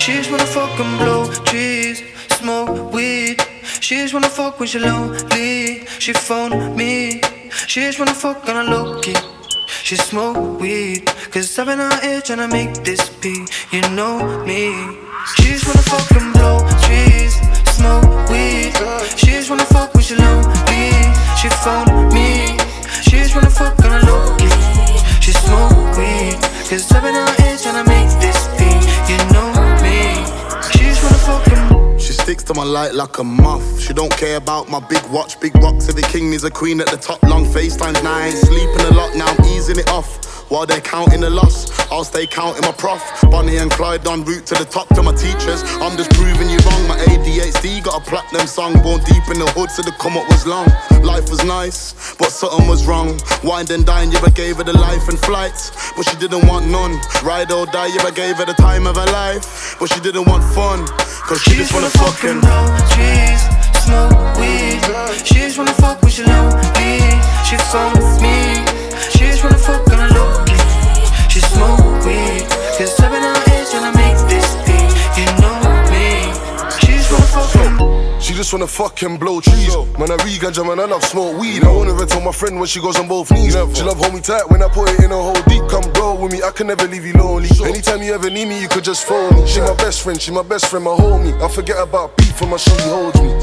She just wanna fuck and blow trees, smoke weed. She just wanna fuck when she lonely. She phone me. She just wanna fuck on a low-key. She smoke weed, cause I've been out here tryna make this beat. You know me. She just wanna fuck and blow trees, smoke weed. She just wanna fuck when she lonely. She phone me. She just wanna fuck on a low-key. She smoke weed, cause I've been out here tryna make this beat. You know me. She just wanna fuck and she sticks to my light like a moth. She don't care about my big watch, big rocks. Every king needs a queen at the top. Long FaceTimes, now I ain't sleeping a lot. Now I'm easing it off while they're counting the loss. I'll stay counting my prof. Bonnie and Clyde en route to the top. To my teachers, I'm just proving you wrong. My ADHD got a platinum song. Born deep in the hood, so the come up was long. Life was nice, but something was wrong. Wind and dine, yeah, I gave her the life and flights, but she didn't want none. Ride or die, yeah, I gave her the time of her life, but she didn't want fun. Cause she just wanna fucking blow trees, smoke weed. She just wanna fuck when she lonely. She phone me. She just wanna fuck on a low-key. She smoke weed, cause I've been out here tryna make this beat. You know me. She just wanna fucking. She just wanna fucking blow trees. Man, I read ganja, man, I love smoke weed. I won't ever tell my friend when she goes on both knees. She love hold me tight when I put it in a hole deep. Come blow with me, I can never leave you lonely. Anytime you ever need me, you could just phone me. She my best friend, my homie. I forget about beef when my shorty holds me.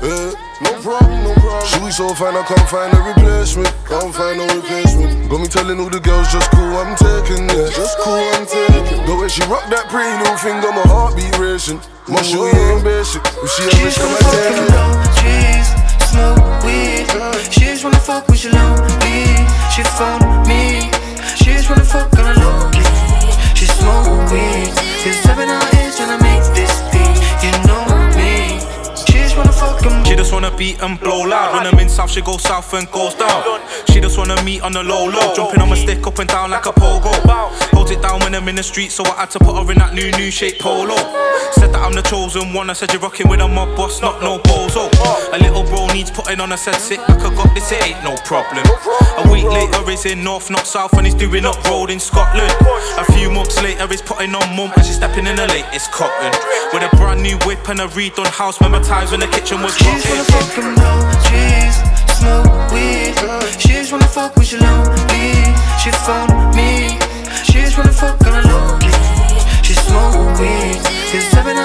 No problem, no problem. She we so fine, I can't find a replacement. Can't find no replacement. Got me telling all the girls, just cool, I'm taking it. Just cool, I'm taking. The way she rock that pretty little finger, my heartbeat racing. My shorty ain't basic. If she ever come and take it. Trees, smoke weed. She just wanna fuck when she lonely. She phone me. She just wanna fuck on a low-key. She smoke weed, cause I've been out here tryna make this beat. You know me. She just wanna fuck and she just wanna beat and blow loud. When I'm in south, she goes south and goes down. She just wanna meet on the low. Jumping on my stick up and down like a pogo. Holds it down when I'm in the street, so I had to put her in that new shape polo. Said that I'm the chosen one. I said you're rocking with a mob boss, not no bozo. A little bro needs putting on. I said sit like I got this, it ain't no problem. A week later he's in north, not south, and he's doing up road in Scotland. A few months later he's putting on mum and she's stepping in the latest cotton. With a brand new whip and a redone house. Remember times when the kitchen was rotten. She just wanna fuck and blow trees, smoke weed. She just wanna fuck when she lonely. She phone me. She just wanna fuck on a low-key. She smoke weed, cause I've been